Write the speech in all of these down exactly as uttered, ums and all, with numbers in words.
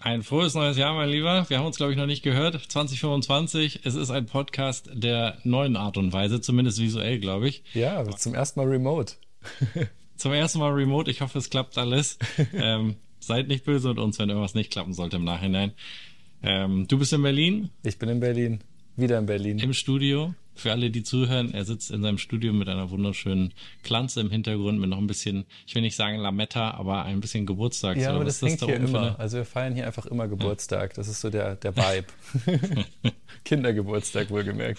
Ein frohes neues Jahr, mein Lieber. Wir haben uns, glaube ich, noch nicht gehört. zwanzig fünfundzwanzig. Es ist ein Podcast der neuen Art und Weise, zumindest visuell, glaube ich. Ja, zum ersten Mal remote. Zum ersten Mal remote. Ich hoffe, es klappt alles. Ähm, seid nicht böse mit uns, wenn irgendwas nicht klappen sollte im Nachhinein. Ähm, du bist in Berlin, Ich bin in Berlin. Wieder in Berlin. im Studio. Für alle, die zuhören, er sitzt in seinem Studio mit einer wunderschönen Pflanze im Hintergrund, mit noch ein bisschen, ich will nicht sagen Lametta, aber ein bisschen Geburtstags. Ja, Oder aber was das ist das hängt da hier oben für immer. eine? Also wir feiern hier einfach immer Geburtstag. Das ist so der, der Vibe. Kindergeburtstag wohlgemerkt.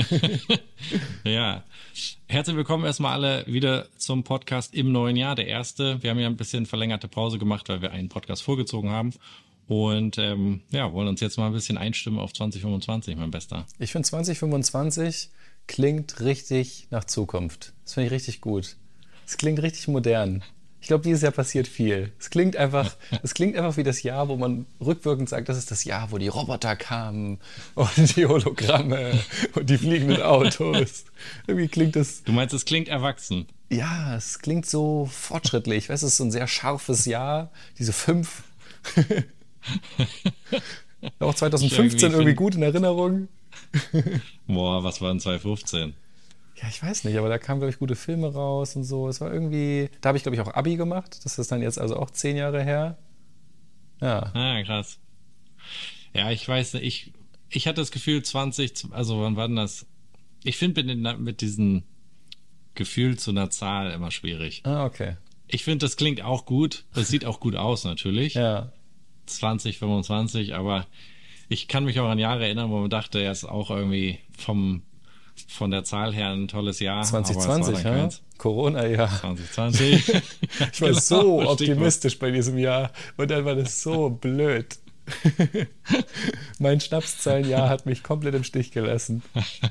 Ja, herzlich willkommen erstmal alle wieder zum Podcast im neuen Jahr, der erste. Wir haben ja ein bisschen verlängerte Pause gemacht, weil wir einen Podcast vorgezogen haben. Und ähm, ja, wollen uns jetzt mal ein bisschen einstimmen auf zwanzig fünfundzwanzig, mein Bester. Ich finde zwanzig fünfundzwanzig klingt richtig nach Zukunft. Das finde ich richtig gut. Es klingt richtig modern. Ich glaube, dieses Jahr passiert viel. Es klingt einfach, es klingt einfach wie das Jahr, wo man rückwirkend sagt, das ist das Jahr, wo die Roboter kamen und die Hologramme und die fliegenden Autos. Irgendwie klingt das, Du meinst, es klingt erwachsen? ja, es klingt so fortschrittlich. Weißt du, es ist so ein sehr scharfes Jahr. Diese fünf. Auch Ich zwanzig fünfzehn irgendwie irgendwie find, gut in Erinnerung. boah, was war denn zwanzig fünfzehn? Ja, ich weiß nicht, aber da kamen, glaube ich, gute Filme raus und so. Es war irgendwie, da habe ich, glaube ich, auch Abi gemacht. Das ist dann jetzt also auch zehn Jahre her. Ja. Ah, krass. Ja, ich weiß nicht, ich, ich hatte das Gefühl zwanzig, also wann war denn das? Ich finde mit, den- mit diesem Gefühl zu einer Zahl immer schwierig. Ah, okay. Ich finde, das klingt auch gut. Das sieht auch gut aus, natürlich. Ja. zwanzig fünfundzwanzig, aber ich kann mich auch an Jahre erinnern, wo man dachte, er ist auch irgendwie vom, von der Zahl her ein tolles Jahr, aber es war zwanzig zwanzig, dann ja? keins. Corona-Jahr. zwanzig zwanzig. Ich war Genau, so Stichwort. optimistisch bei diesem Jahr und dann war das so blöd. Mein Schnapszahlenjahr hat mich komplett im Stich gelassen.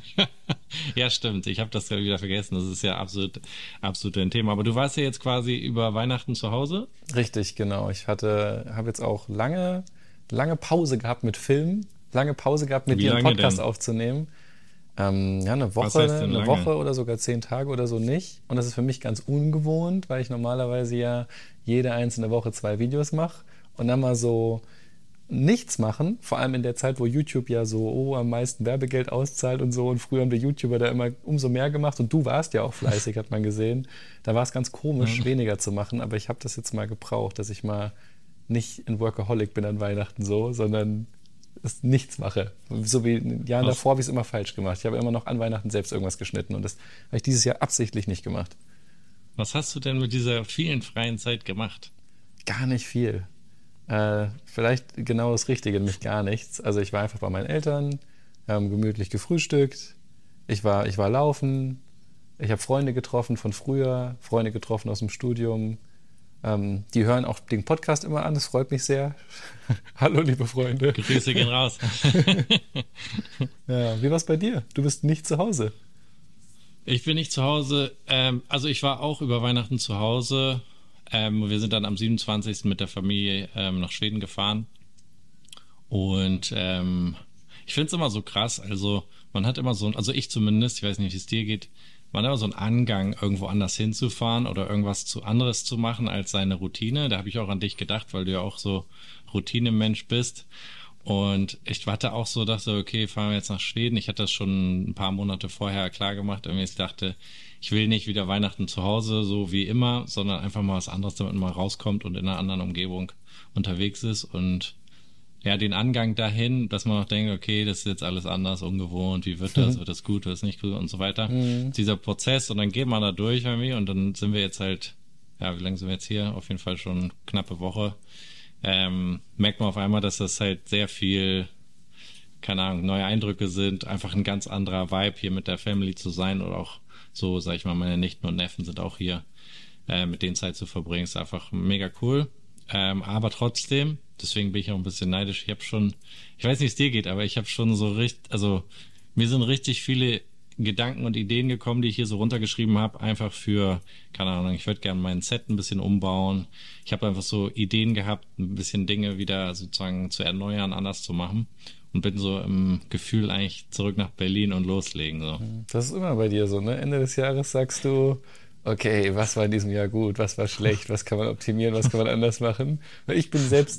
Ja, stimmt. Ich habe das gerade wieder vergessen. Das ist ja absolut, absolut ein Thema. Aber du warst ja jetzt quasi über Weihnachten zu Hause. Richtig, genau. Ich hatte, habe jetzt auch lange, lange Pause gehabt mit Filmen, lange Pause gehabt mit Wie dir einen lange Podcast denn? aufzunehmen. Ähm, ja, eine Was Woche, heißt denn eine lange? Woche oder sogar zehn Tage oder so nicht. Und das ist für mich ganz ungewohnt, weil ich normalerweise ja jede einzelne Woche zwei Videos mache und dann mal so nichts machen, vor allem in der Zeit, wo YouTube ja so oh, am meisten Werbegeld auszahlt und so. Und früher haben die YouTuber da immer umso mehr gemacht und du warst ja auch fleißig, hat man gesehen. Da war es ganz komisch, weniger zu machen, aber ich habe das jetzt mal gebraucht, dass ich mal nicht ein Workaholic bin an Weihnachten so, sondern es nichts mache. So wie in den Jahren Was, davor habe ich es immer falsch gemacht. Ich habe immer noch an Weihnachten selbst irgendwas geschnitten und das habe ich dieses Jahr absichtlich nicht gemacht. was hast du denn mit dieser vielen freien Zeit gemacht? Gar nicht viel. Äh, vielleicht genau das Richtige, nämlich gar nichts. Also ich war einfach bei meinen Eltern, haben gemütlich gefrühstückt, ich war, ich war laufen, ich habe Freunde getroffen von früher, Freunde getroffen aus dem Studium. Ähm, die hören auch den Podcast immer an, das freut mich sehr. Hallo, liebe Freunde. Grüße gehen raus. Ja, wie war es bei dir? Du bist nicht zu Hause. Ich bin nicht zu Hause. Ähm, also ich war auch über Weihnachten zu Hause. Ähm, wir sind dann am siebenundzwanzigsten mit der Familie ähm, nach Schweden gefahren. Und ähm, ich finde es immer so krass. Also man hat immer so, ein- also ich zumindest, ich weiß nicht, wie es dir geht, man hat immer so einen Angang, irgendwo anders hinzufahren oder irgendwas zu anderes zu machen als seine Routine. Da habe ich auch an dich gedacht, weil du ja auch so Routinemensch bist. Und ich hatte auch so, dachte, okay, fahren wir jetzt nach Schweden. Ich hatte das schon ein paar Monate vorher klar gemacht. Irgendwie ich dachte, ich will nicht wieder Weihnachten zu Hause, so wie immer, sondern einfach mal was anderes, damit man mal rauskommt und in einer anderen Umgebung unterwegs ist. Und ja, den Angang dahin, dass man auch denkt, okay, das ist jetzt alles anders, ungewohnt, wie wird das, wird das gut, wird das nicht gut und so weiter. Mhm. Dieser Prozess und dann geht man da durch irgendwie und dann sind wir jetzt halt, ja, wie lange sind wir jetzt hier? Auf jeden Fall schon eine knappe Woche. Ähm, merkt man auf einmal, dass das halt sehr viel, keine Ahnung, neue Eindrücke sind, einfach ein ganz anderer Vibe hier mit der Family zu sein oder auch so, sag ich mal, meine Nichten und Neffen sind auch hier, äh, mit denen Zeit zu verbringen, ist einfach mega cool. Ähm, aber trotzdem, deswegen bin ich auch ein bisschen neidisch. Ich habe schon, ich weiß nicht, wie es dir geht, aber ich habe schon so richtig, also mir sind richtig viele Gedanken und Ideen gekommen, die ich hier so runtergeschrieben habe, einfach für, keine Ahnung, ich würde gerne mein Set ein bisschen umbauen. Ich habe einfach so Ideen gehabt, ein bisschen Dinge wieder sozusagen zu erneuern, anders zu machen und bin so im Gefühl eigentlich zurück nach Berlin und loslegen so. Das ist immer bei dir so, ne? Ende des Jahres sagst du, okay, was war in diesem Jahr gut, was war schlecht, was kann man optimieren, was kann man anders machen? Weil ich bin selbst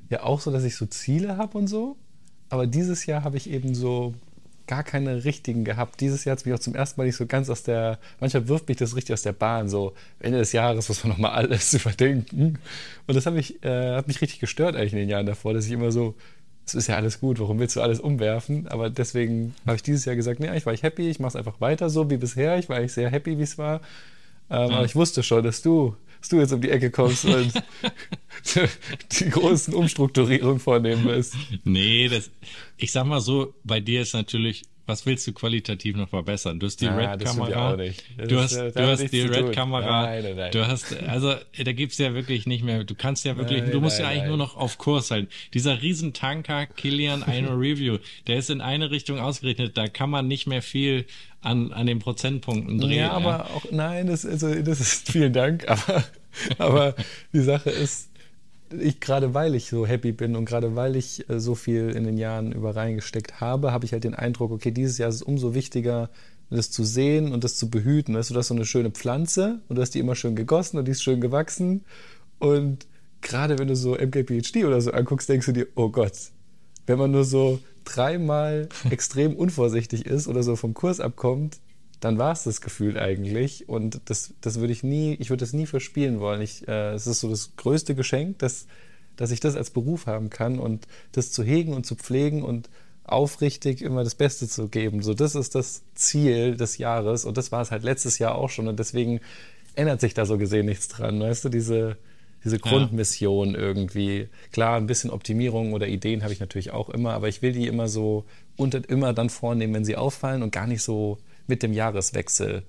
ja auch so, dass ich so Ziele habe und so. Aber dieses Jahr habe ich eben so gar keine richtigen gehabt. Dieses Jahr hat es mich auch zum ersten Mal nicht so ganz aus der, manchmal wirft mich das richtig aus der Bahn, so Ende des Jahres muss man nochmal alles überdenken. Und das hat mich, äh, hat mich richtig gestört eigentlich in den Jahren davor, dass ich immer so, es ist ja alles gut, warum willst du alles umwerfen? Aber deswegen habe ich dieses Jahr gesagt, nee, ich war ich happy, ich mache es einfach weiter so wie bisher. Ich war eigentlich sehr happy, wie es war. Ähm, Ja. Aber ich wusste schon, dass du, dass du jetzt um die Ecke kommst und die großen Umstrukturierungen vornehmen wirst. Nee, das, ich sag mal so, bei dir ist natürlich, was willst du qualitativ noch verbessern? Du hast die Ah, das stimmt ja Red-Kamera, auch nicht. Das du ist, hast, äh, du damit hast nichts die zu tun. Red-Kamera, Nein, nein, nein. du hast, also da gibt's ja wirklich nicht mehr, du kannst ja wirklich, Nein, du musst ja nein, eigentlich nein. nur noch auf Kurs halten. Dieser Riesentanker Kilian Aino Review, der ist in eine Richtung ausgerichtet, da kann man nicht mehr viel an, an den Prozentpunkten drehen. Ja, aber auch, nein, das, also, das ist, vielen Dank, aber, aber die Sache ist, ich gerade weil ich so happy bin und gerade weil ich äh, so viel in den Jahren über reingesteckt habe, habe ich halt den Eindruck, okay, dieses Jahr ist es umso wichtiger, das zu sehen und das zu behüten. Weißt du, du hast so eine schöne Pflanze und du hast die immer schön gegossen und die ist schön gewachsen. Und gerade wenn du so M K P H D oder so anguckst, denkst du dir, oh Gott, wenn man nur so dreimal extrem unvorsichtig ist oder so vom Kurs abkommt, dann war es das Gefühl eigentlich. Und das, das würde ich nie, ich würde das nie verspielen wollen. Ich, äh, es ist so das größte Geschenk, dass, dass ich das als Beruf haben kann und das zu hegen und zu pflegen und aufrichtig immer das Beste zu geben. So, das ist das Ziel des Jahres und das war es halt letztes Jahr auch schon und deswegen ändert sich da so gesehen nichts dran. Weißt du, diese, diese Grundmission irgendwie. Klar, ein bisschen Optimierung oder Ideen habe ich natürlich auch immer, aber ich will die immer so und immer dann vornehmen, wenn sie auffallen und gar nicht so mit dem Jahreswechsel.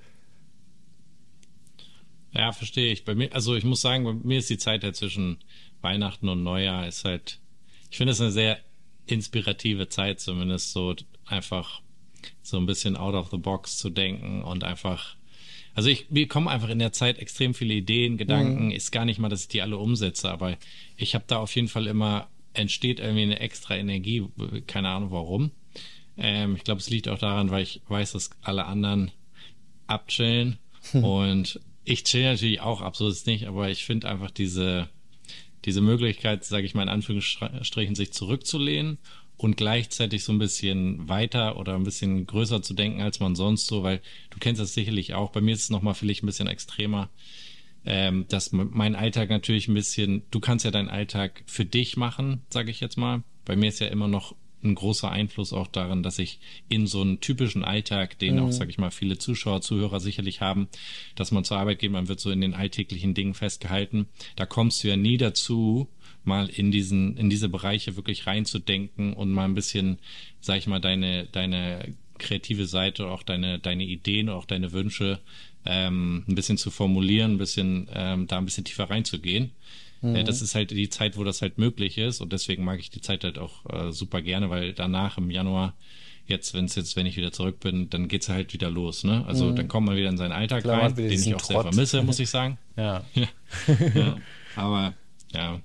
Ja, verstehe ich. Bei mir, also ich muss sagen, bei mir ist die Zeit halt zwischen Weihnachten und Neujahr ist halt, ich finde es eine sehr inspirative Zeit, zumindest so einfach so ein bisschen out of the box zu denken und einfach, also ich, mir kommen einfach in der Zeit extrem viele Ideen, Gedanken, Mhm. ist gar nicht mal, dass ich die alle umsetze, aber ich habe da auf jeden Fall immer, entsteht irgendwie eine extra Energie, keine Ahnung warum. Ähm, ich glaube, es liegt auch daran, weil ich weiß, dass alle anderen abchillen und ich chill natürlich auch ab, so ist es nicht, aber ich finde einfach diese, diese Möglichkeit, sage ich mal in Anführungsstrichen, sich zurückzulehnen und gleichzeitig so ein bisschen weiter oder ein bisschen größer zu denken, als man sonst so, weil du kennst das sicherlich auch, bei mir ist es nochmal vielleicht ein bisschen extremer, ähm, dass m- mein Alltag natürlich ein bisschen, du kannst ja deinen Alltag für dich machen, sage ich jetzt mal. Bei mir ist ja immer noch ein großer Einfluss auch darin, dass ich in so einen typischen Alltag, den auch, sage ich mal, viele Zuschauer, Zuhörer sicherlich haben, dass man zur Arbeit geht, man wird so in den alltäglichen Dingen festgehalten. Da kommst du ja nie dazu, mal in diesen, in diese Bereiche wirklich reinzudenken und mal ein bisschen, sag ich mal, deine, deine kreative Seite, auch deine, deine Ideen, auch deine Wünsche ähm, ein bisschen zu formulieren, ein bisschen ähm, da ein bisschen tiefer reinzugehen. Äh, das ist halt die Zeit, wo das halt möglich ist und deswegen mag ich die Zeit halt auch äh, super gerne, weil danach im Januar, jetzt, wenn es jetzt, wenn ich wieder zurück bin, dann geht's halt wieder los, ne? Also dann kommt man wieder in seinen Alltag Klar, man rein, hat wieder den diesen ich auch sehr Trott. vermisse, muss ich sagen. Ja. Ja, aber ja.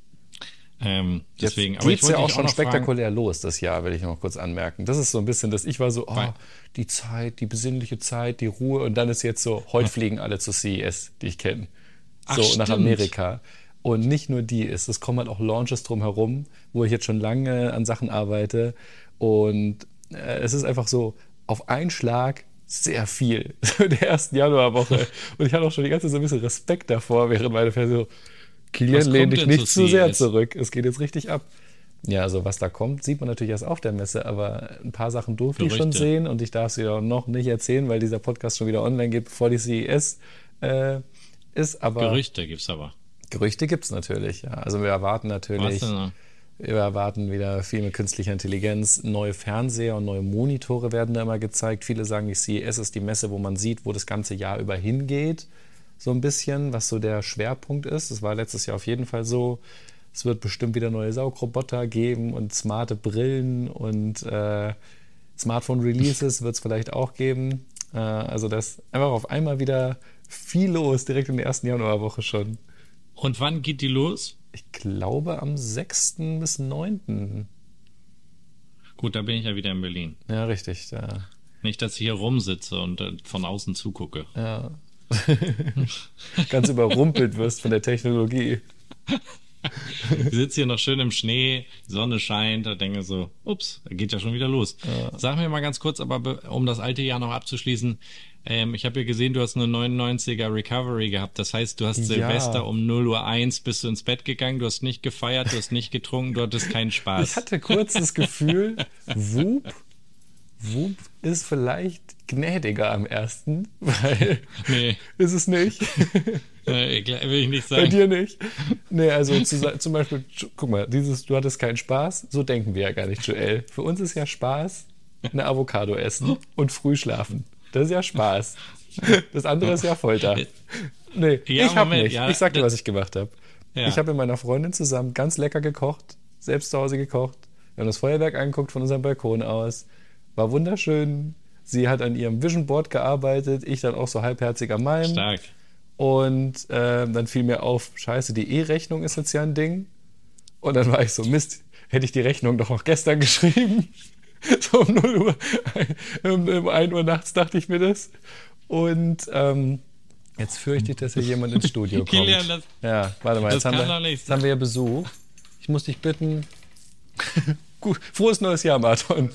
Ähm, deswegen, Jetzt aber ich geht's ja wollte auch dich schon noch fragen, spektakulär los das Jahr, will ich noch kurz anmerken. Das ist so ein bisschen, dass ich war so, oh, Weil- die Zeit, die besinnliche Zeit, die Ruhe und dann ist jetzt so, heute fliegen alle zu C E S, die ich kenne. Ach, So nach stimmt. Amerika. Und nicht nur die ist, es kommen halt auch Launches drumherum, wo ich jetzt schon lange an Sachen arbeite. Und äh, es ist einfach so, auf einen Schlag sehr viel. In der ersten Januarwoche. Und ich hatte auch schon die ganze Zeit so ein bisschen Respekt davor, während meine Fans so, Kilian, Was lehn kommt dich denn nicht zu zu sehr C E S? zurück. Es geht jetzt richtig ab. Ja, also was da kommt, sieht man natürlich erst auf der Messe, aber ein paar Sachen durfte ich schon Gerüchte. sehen und ich darf sie auch noch nicht erzählen, weil dieser Podcast schon wieder online geht, bevor die C E S äh, ist. Aber Gerüchte gibt's aber. Gerüchte gibt es natürlich, ja. Also wir erwarten Was natürlich, denn noch? wir erwarten wieder viel mit künstlicher Intelligenz. Neue Fernseher und neue Monitore werden da immer gezeigt. Viele sagen, die C E S ist die Messe, wo man sieht, wo das ganze Jahr über hingeht. So ein bisschen, was so der Schwerpunkt ist. Das war letztes Jahr auf jeden Fall so. Es wird bestimmt wieder neue Saugroboter geben und smarte Brillen und äh, Smartphone-Releases wird es vielleicht auch geben. Äh, also das einfach auf einmal wieder viel los, direkt in der ersten Januarwoche schon. Und wann geht die los? Ich glaube am sechsten bis neunten Gut, da bin ich ja wieder in Berlin. Ja, richtig. Da, Nicht, dass ich hier rumsitze und äh, von außen zugucke. ja. Ganz überrumpelt wirst von der Technologie. Ich sitze hier noch schön im Schnee, die Sonne scheint, da denke ich so, ups, da geht ja schon wieder los. Ja. Sag mir mal ganz kurz, aber um das alte Jahr noch abzuschließen, ähm, ich habe ja gesehen, du hast eine neunundneunziger Recovery gehabt. Das heißt, du hast Silvester ja. um null Uhr eins bist du ins Bett gegangen, du hast nicht gefeiert, du hast nicht getrunken, du hattest keinen Spaß. Ich hatte kurz das Gefühl, Whoop, Whoop ist vielleicht gnädiger am ersten, weil nee. ist es nicht. Nee, will ich nicht sagen. Bei dir nicht? Nee, also zu, zum Beispiel, guck mal, dieses, du hattest keinen Spaß, so denken wir ja gar nicht, Joel. Für uns ist ja Spaß, eine Avocado essen und früh schlafen. Das ist ja Spaß. Das andere ist ja Folter. Nee, ja, ich hab Moment, nicht. Ja, ich sag dir, was ich gemacht habe. Ja. Ich habe mit meiner Freundin zusammen ganz lecker gekocht, selbst zu Hause gekocht. Wir haben das Feuerwerk angeguckt von unserem Balkon aus. War wunderschön. Sie hat an ihrem Vision Board gearbeitet, ich dann auch so halbherzig an meinem. Stark. Und äh, dann fiel mir auf, scheiße, die E-Rechnung ist jetzt ja ein Ding. Und dann war ich so, Mist, hätte ich die Rechnung doch auch gestern geschrieben. So um null Uhr, um, um ein Uhr nachts dachte ich mir das. Und ähm, jetzt fürchte ich, dass hier jemand ins Studio kommt. Kilian, das, ja, warte mal, jetzt, haben wir, jetzt haben wir ja Besuch. Ich muss dich bitten. Gut, frohes neues Jahr, Martin.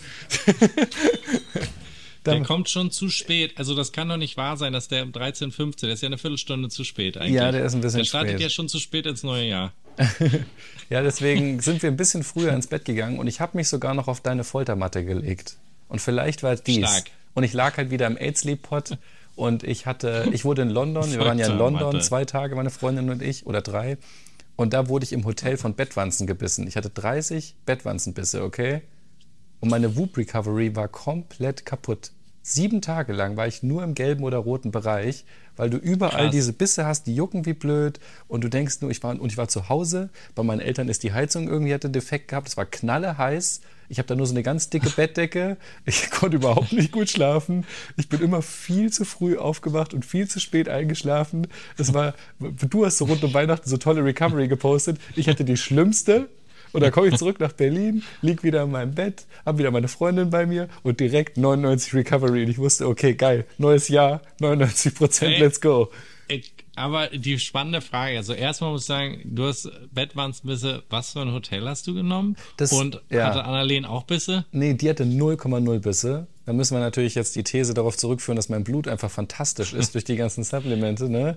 Der kommt schon zu spät. Also das kann doch nicht wahr sein, dass der um dreizehn Uhr fünfzehn, der ist ja eine Viertelstunde zu spät eigentlich. Ja, der ist ein bisschen spät. Der startet spät. ja schon zu spät ins neue Jahr. Ja, deswegen sind wir ein bisschen früher ins Bett gegangen und ich habe mich sogar noch auf deine Foltermatte gelegt. Und vielleicht war es dies. Stark. Und ich lag halt wieder im AIDS-Sleep-Pod und ich hatte, ich wurde in London, wir waren ja in London zwei Tage, meine Freundin und ich, oder drei. Und da wurde ich im Hotel von Bettwanzen gebissen. Ich hatte dreißig Bettwanzenbisse, okay? Und meine Whoop Recovery war komplett kaputt. Sieben Tage lang war ich nur im gelben oder roten Bereich, weil du überall Krass. Diese Bisse hast, die jucken wie blöd und du denkst nur, ich war, und ich war zu Hause, bei meinen Eltern ist die Heizung irgendwie, hatte defekt gehabt, es war knalleheiß, ich habe da nur so eine ganz dicke Bettdecke, ich konnte überhaupt nicht gut schlafen, ich bin immer viel zu früh aufgewacht und viel zu spät eingeschlafen. Das war, du hast so rund um Weihnachten so tolle Recovery gepostet, ich hatte die schlimmste. Und dann komme ich zurück nach Berlin, lieg wieder in meinem Bett, habe wieder meine Freundin bei mir und direkt neunundneunzig Recovery. Und ich wusste, okay, geil, neues Jahr, neunundneunzig Prozent, let's go. Ich, aber die spannende Frage, also erstmal muss ich sagen, du hast Bettwanzenbisse, was für ein Hotel hast du genommen? Das, und ja. hatte Annalene auch Bisse? Nee, die hatte null Komma null Bisse. Da müssen wir natürlich jetzt die These darauf zurückführen, dass mein Blut einfach fantastisch ist durch die ganzen Supplemente, ne?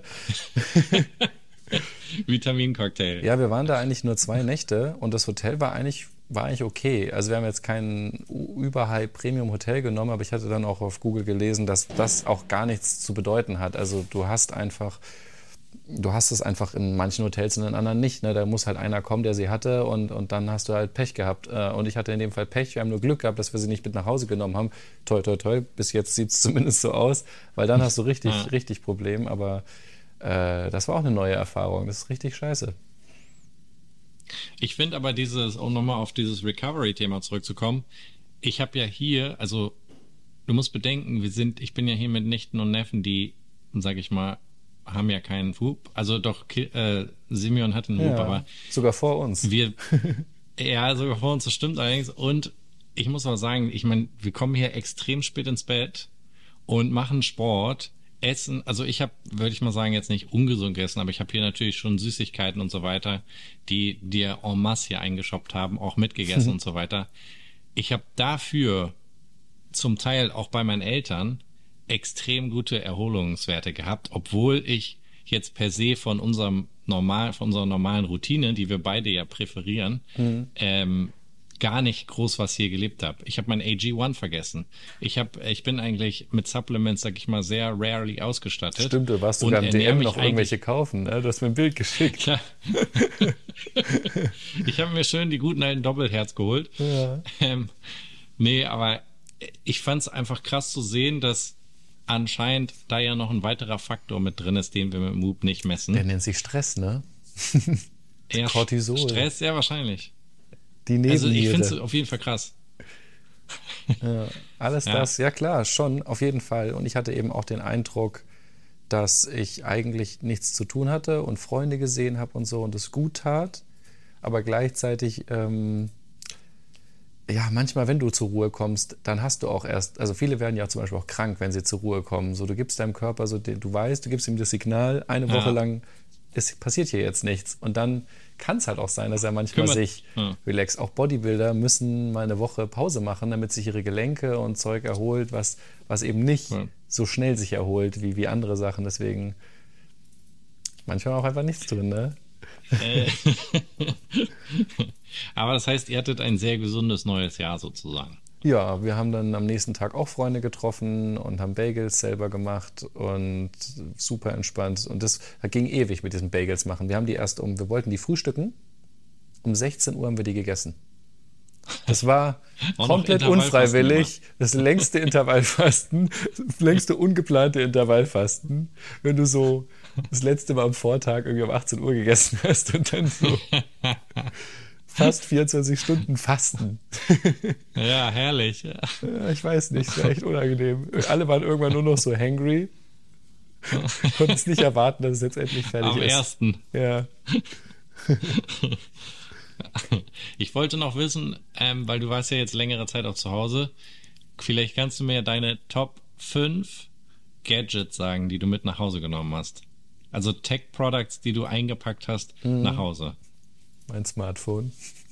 Vitamincocktail. Ja, wir waren da eigentlich nur zwei Nächte und das Hotel war eigentlich, war eigentlich okay. Also wir haben jetzt kein überhigh Premium Hotel genommen, aber ich hatte dann auch auf Google gelesen, dass das auch gar nichts zu bedeuten hat. Also du hast einfach, du hast es einfach in manchen Hotels und in anderen nicht. Ne? Da muss halt einer kommen, der sie hatte und, und dann hast du halt Pech gehabt. Und ich hatte in dem Fall Pech. Wir haben nur Glück gehabt, dass wir sie nicht mit nach Hause genommen haben. Toi, toi, toi. Bis jetzt sieht es zumindest so aus, weil dann hast du richtig, ja. richtig Problem. Aber das war auch eine neue Erfahrung. Das ist richtig scheiße. Ich finde aber dieses, um nochmal auf dieses Recovery-Thema zurückzukommen, ich habe ja hier, also du musst bedenken, wir sind, ich bin ja hier mit Nichten und Neffen, die, sag ich mal, haben ja keinen Whoop. Also doch, äh, Simeon hat einen Whoop, ja, aber sogar vor uns. Wir, ja, sogar vor uns, das stimmt allerdings. Und ich muss auch sagen, ich meine, wir kommen hier extrem spät ins Bett und machen Sport. Essen, also ich habe, würde ich mal sagen, jetzt nicht ungesund gegessen, aber ich habe hier natürlich schon Süßigkeiten und so weiter, die dir en masse hier eingeshoppt haben, auch mitgegessen und so weiter. Ich habe dafür zum Teil auch bei meinen Eltern extrem gute Erholungswerte gehabt, obwohl ich jetzt per se von unserem normal, von unserer normalen Routine, die wir beide ja präferieren, mhm. ähm, gar nicht groß was hier gelebt habe. Ich habe mein A G eins vergessen. Ich habe, ich bin eigentlich mit Supplements, sag ich mal, sehr rarely ausgestattet. Stimmt, du warst sogar im D M noch irgendwelche kaufen, ne? Du hast mir ein Bild geschickt. Ja. Ich habe mir schön die guten alten Doppelherz geholt. Ja. Ähm, nee, aber ich fand es einfach krass zu sehen, dass anscheinend da ja noch ein weiterer Faktor mit drin ist, den wir mit Whoop nicht messen. Der nennt sich Stress, ne? Ja, Cortisol. Stress, ja, wahrscheinlich. Die Nebenniere. Also ich finde es auf jeden Fall krass. Ja, alles ja. das, ja klar, schon, auf jeden Fall. Und ich hatte eben auch den Eindruck, dass ich eigentlich nichts zu tun hatte und Freunde gesehen habe und so und es gut tat. Aber gleichzeitig, ähm, ja, manchmal, wenn du zur Ruhe kommst, dann hast du auch erst, also viele werden ja zum Beispiel auch krank, wenn sie zur Ruhe kommen. So, du gibst deinem Körper so, du weißt, du gibst ihm das Signal, eine Woche ja. lang es passiert hier jetzt nichts. Und dann kann es halt auch sein, dass er manchmal Kümmert- sich Ja. relaxt. Auch Bodybuilder müssen mal eine Woche Pause machen, damit sich ihre Gelenke und Zeug erholt, was, was eben nicht Ja. so schnell sich erholt wie, wie andere Sachen. Deswegen manchmal auch einfach nichts drin, ne? Äh, Aber das heißt, ihr hattet ein sehr gesundes neues Jahr sozusagen. Ja, wir haben dann am nächsten Tag auch Freunde getroffen und haben Bagels selber gemacht und super entspannt. Und das ging ewig mit diesen Bagels machen. Wir haben die erst um, wir wollten die frühstücken. Um sechzehn Uhr haben wir die gegessen. Das war Auch noch komplett Intervallfasten unfreiwillig. Das längste Intervallfasten, das längste ungeplante Intervallfasten. Wenn du so das letzte Mal am Vortag irgendwie um achtzehn Uhr gegessen hast und dann so fast vierundzwanzig Stunden Fasten. Ja, herrlich. Ja, ich weiß nicht, es war echt unangenehm. Alle waren irgendwann nur noch so hangry. Konnten es nicht erwarten, dass es jetzt endlich fertig Am ist. ersten. Ja. Ich wollte noch wissen, ähm, weil du warst ja jetzt längere Zeit auch zu Hause, vielleicht kannst du mir deine Top fünf Gadgets sagen, die du mit nach Hause genommen hast. Also Tech-Products, die du eingepackt hast nach Hause. Mein Smartphone.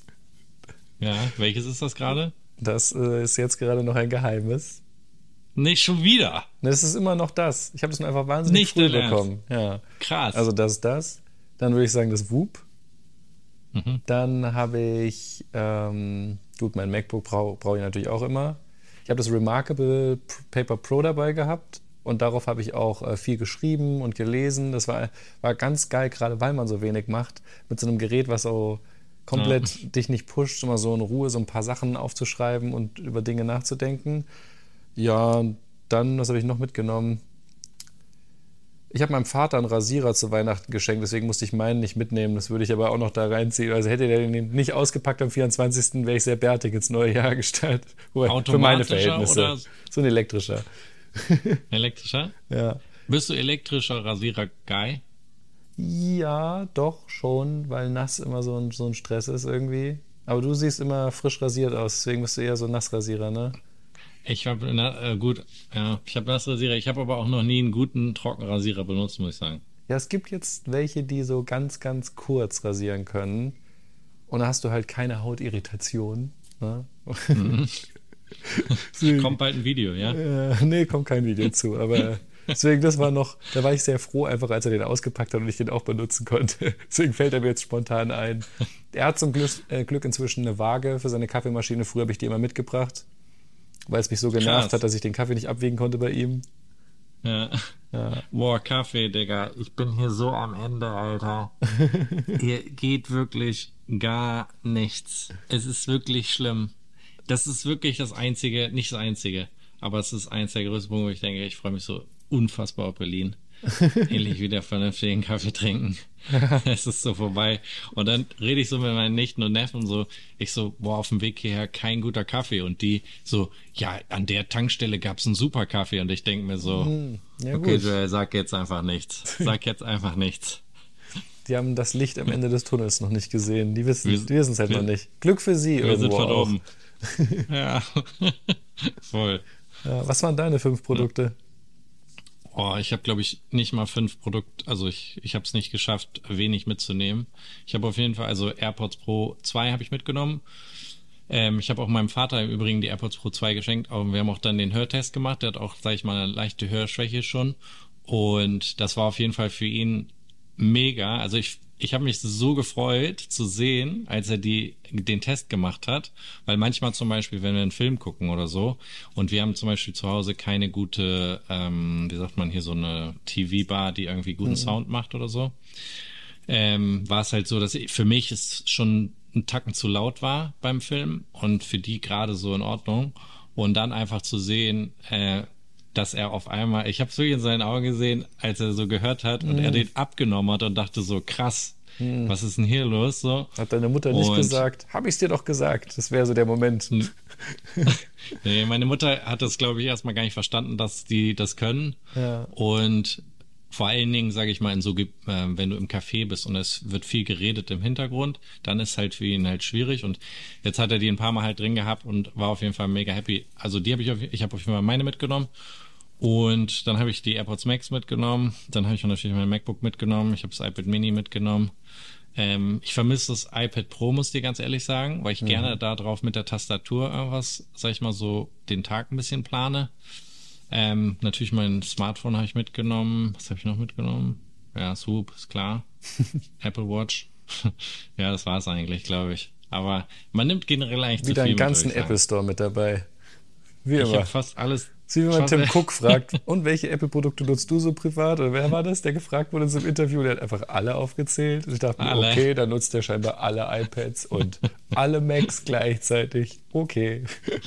Ja, welches ist das gerade? Das äh, ist jetzt gerade noch ein Geheimnis. Nicht schon wieder. Das ist immer noch das. Ich habe das nur einfach wahnsinnig Nicht früh dein Ernst? bekommen. Ja. Krass. Also das ist das. Dann würde ich sagen das Whoop. Mhm. Dann habe ich, ähm, gut, mein MacBook brauche brauch ich natürlich auch immer. Ich habe das Remarkable Paper Pro dabei gehabt und darauf habe ich auch äh, viel geschrieben und gelesen. Das war, war ganz geil, gerade weil man so wenig macht, mit so einem Gerät, was so komplett dich nicht pusht, immer so in Ruhe so ein paar Sachen aufzuschreiben und über Dinge nachzudenken. Ja, und dann, was habe ich noch mitgenommen? Ich habe meinem Vater einen Rasierer zu Weihnachten geschenkt, deswegen musste ich meinen nicht mitnehmen. Das würde ich aber auch noch da reinziehen. Also hätte der den nicht ausgepackt am vierundzwanzigsten wäre ich sehr bärtig ins neue Jahr gestartet. Wobei, für meine Automatischer Verhältnisse. oder- So ein elektrischer. Elektrischer? Ja. Bist du elektrischer Rasierer-Guy? Ja, doch schon, weil nass immer so ein, so ein Stress ist irgendwie. Aber du siehst immer frisch rasiert aus, deswegen bist du eher so ein Nassrasierer, ne? Ich habe, äh, gut, ja, ich habe Nassrasierer. Ich habe aber auch noch nie einen guten Trockenrasierer benutzt, muss ich sagen. Ja, es gibt jetzt welche, die so ganz, ganz kurz rasieren können. Und da hast du halt keine Hautirritation. Ne? Deswegen- Kommt bald ein Video, ja? Äh, nee, kommt kein Video zu, aber deswegen, das war noch, da war ich sehr froh, einfach als er den ausgepackt hat und ich den auch benutzen konnte. Deswegen fällt er mir jetzt spontan ein. Er hat zum Glück, äh, Glück inzwischen eine Waage für seine Kaffeemaschine. Früher habe ich die immer mitgebracht, weil es mich so genervt Krass. hat, dass ich den Kaffee nicht abwiegen konnte bei ihm. Ja. Ja. Boah, Kaffee, Digga. Ich bin hier so am Ende, Alter. Hier geht wirklich gar nichts. Es ist wirklich schlimm. Das ist wirklich das Einzige, nicht das Einzige, aber es ist eins der größten Punkte, wo ich denke, ich freue mich so unfassbar auf Berlin. Endlich wieder vernünftigen Kaffee trinken. Es ist so vorbei. Und dann rede ich so mit meinen Nichten und Neffen so, ich so, boah, auf dem Weg hierher kein guter Kaffee. Und die so, ja, an der Tankstelle gab's einen super Kaffee. Und ich denke mir so, Ja, okay, gut. Joel, sag jetzt einfach nichts. Sag jetzt einfach nichts. Die haben das Licht am Ende des Tunnels noch nicht gesehen. Die wissen Wir- die wissen es halt wir- noch nicht. Glück für sie Wir sind irgendwo auch. verdorben. Ja, voll. Ja, was waren deine fünf Produkte? Oh, ich habe, glaube ich, nicht mal fünf Produkte, also ich, ich habe es nicht geschafft, wenig mitzunehmen. Ich habe auf jeden Fall, also AirPods Pro zwei habe ich mitgenommen. Ähm, ich habe auch meinem Vater im Übrigen die AirPods Pro zwei geschenkt. Aber wir haben auch dann den Hörtest gemacht. Der hat auch, sage ich mal, eine leichte Hörschwäche schon. Und das war auf jeden Fall für ihn mega. Also ich, ich habe mich so gefreut zu sehen, als er die, den Test gemacht hat. Weil manchmal zum Beispiel, wenn wir einen Film gucken oder so und wir haben zum Beispiel zu Hause keine gute, ähm, wie sagt man hier, so eine T V-Bar, die irgendwie guten Sound macht oder so, ähm, war es halt so, dass ich, für mich es schon ein Tacken zu laut war beim Film und für die gerade so in Ordnung. Und dann einfach zu sehen, äh, dass er auf einmal, ich habe es wirklich in seinen Augen gesehen, als er so gehört hat und er den abgenommen hat und dachte so, krass, was ist denn hier los? So. Hat deine Mutter nicht Und- gesagt? Hab ich's dir doch gesagt. Das wäre so der Moment. Nee, meine Mutter hat das, glaube ich, erstmal gar nicht verstanden, dass die das können. Ja. Und vor allen Dingen, sage ich mal, in so, ge- äh, wenn du im Café bist und es wird viel geredet im Hintergrund, dann ist halt für ihn halt schwierig. Und jetzt hat er die ein paar Mal halt drin gehabt und war auf jeden Fall mega happy. Also die habe ich, auf, ich habe auf jeden Fall meine mitgenommen. Und dann habe ich die AirPods Max mitgenommen. Dann habe ich natürlich mein MacBook mitgenommen. Ich habe das iPad Mini mitgenommen. Ähm, ich vermisse das iPad Pro, muss ich dir ganz ehrlich sagen, weil ich mhm. gerne da drauf mit der Tastatur irgendwas, sag ich mal so, den Tag ein bisschen plane. Ähm, natürlich mein Smartphone habe ich mitgenommen. Was habe ich noch mitgenommen? Ja, Swoop, ist klar. Apple Watch. Ja, das war es eigentlich, glaube ich. Aber man nimmt generell eigentlich Wieder zu viel einen ganzen mit, Apple Store mit dabei. Wie ich immer. habe fast alles. Das ist wie wenn man Tim Cook fragt, und welche Apple-Produkte nutzt du so privat? Oder wer war das, der gefragt wurde in so einem Interview? Der hat einfach alle aufgezählt. Und ich dachte mir, okay, dann nutzt er scheinbar alle iPads und alle Macs gleichzeitig. Okay.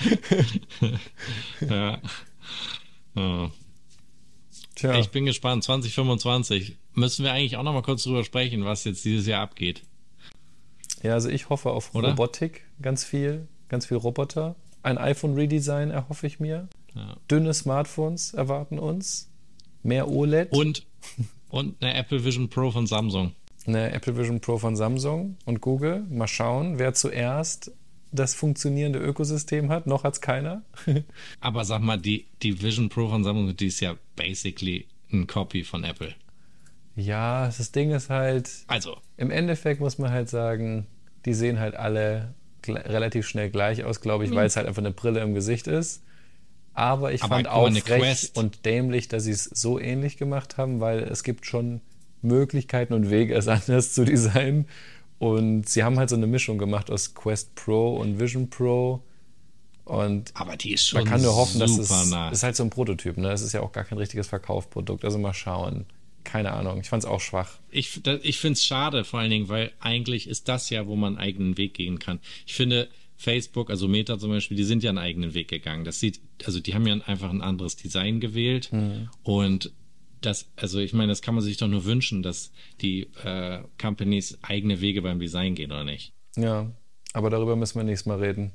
Ja. Oh. Tja. Ich bin gespannt. zwanzig fünfundzwanzig. Müssen wir eigentlich auch noch mal kurz drüber sprechen, was jetzt dieses Jahr abgeht. Ja, also ich hoffe auf Oder? Robotik ganz viel. Ganz viel Roboter. Ein iPhone-Redesign erhoffe ich mir. Ja. Dünne Smartphones erwarten uns. Mehr O L E D. Und, und eine Apple Vision Pro von Samsung. Eine Apple Vision Pro von Samsung und Google. Mal schauen, wer zuerst das funktionierende Ökosystem hat. Noch hat's keiner. Aber sag mal, die, die Vision Pro von Samsung, die ist ja basically ein Copy von Apple. Ja, das Ding ist halt, Also, im Endeffekt muss man halt sagen, die sehen halt alle gl- relativ schnell gleich aus, glaube ich, Mhm. weil es halt einfach eine Brille im Gesicht ist. Aber ich Aber fand guck mal, auch eine frech Quest. und dämlich, dass sie es so ähnlich gemacht haben, weil es gibt schon Möglichkeiten und Wege, es anders zu designen. Und sie haben halt so eine Mischung gemacht aus Quest Pro und Vision Pro. Und aber die ist schon man kann nur hoffen, dass super es nah. ist halt so ein Prototyp, ne? Es ist ja auch gar kein richtiges Verkaufsprodukt. Also mal schauen. Keine Ahnung. Ich fand es auch schwach. Ich, da- ich finde es schade, vor allen Dingen, weil eigentlich ist das ja, wo man einen eigenen Weg gehen kann. Ich finde, Facebook, also Meta zum Beispiel, die sind ja einen eigenen Weg gegangen. Das sieht, also die haben ja einfach ein anderes Design gewählt. Und das, also ich meine, das kann man sich doch nur wünschen, dass die äh, Companies eigene Wege beim Design gehen, oder nicht? Ja, aber darüber müssen wir nächstes Mal reden.